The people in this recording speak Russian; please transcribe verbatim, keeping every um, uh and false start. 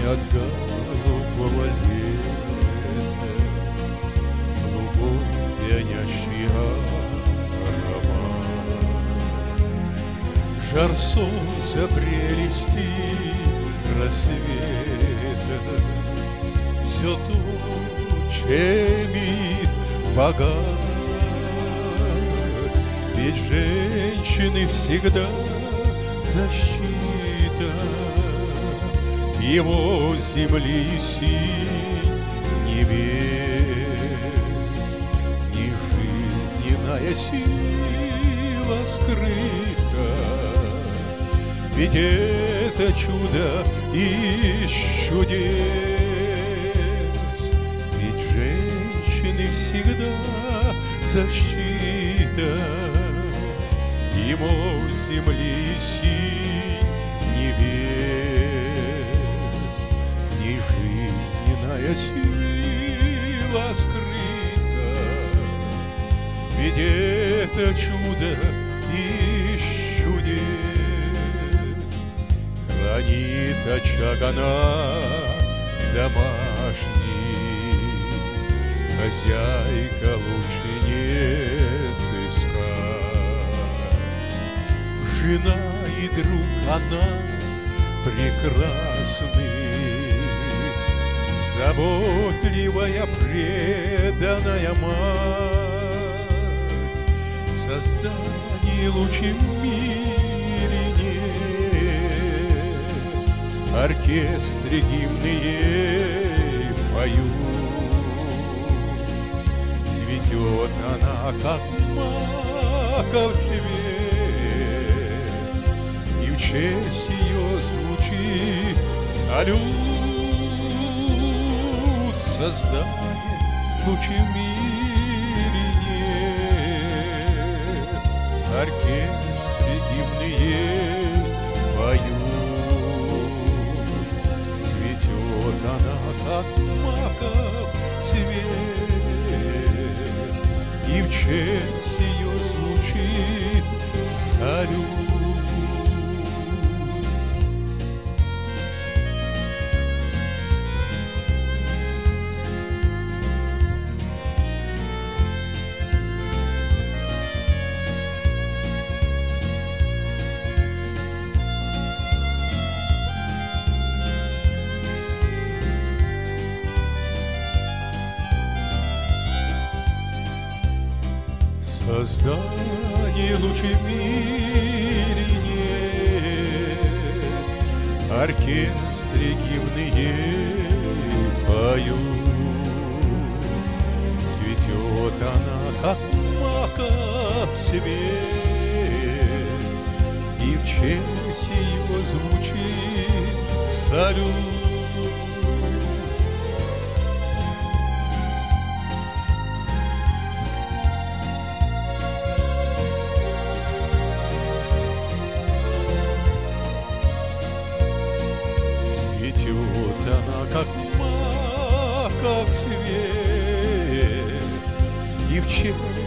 от голубого лета, голубой пьянящий аромат. Жар солнца, прелести рассвета, все тучами богат. Ведь женщины всегда защита его земли и синь небес. И жизненная сила скрыта, ведь это чудо из чудес. Ведь женщины всегда защита его земли и синь небес. И жизненная сила скрыта, ведь это чудо из чудес. Хранит очаг она домашний, хозяйка лучше не сыскать. Жена и друг она прекрасный, заботливая, преданная мать. Создание лучшем мире нет, оркестры гимны ей поют. Цветет она, как маков цвет, и в честь ее звучит салют. Создание лучше в мире нет, оркестры гимны ей поют. Цветет она, как маков цвет, и в честь ее звучит салют. Создание лучше в мире нет, оркестры гимны ей поют. Цветет она, как маков цвет, и в честь ее звучит салют. Цветет она, как маков цвет, и в честь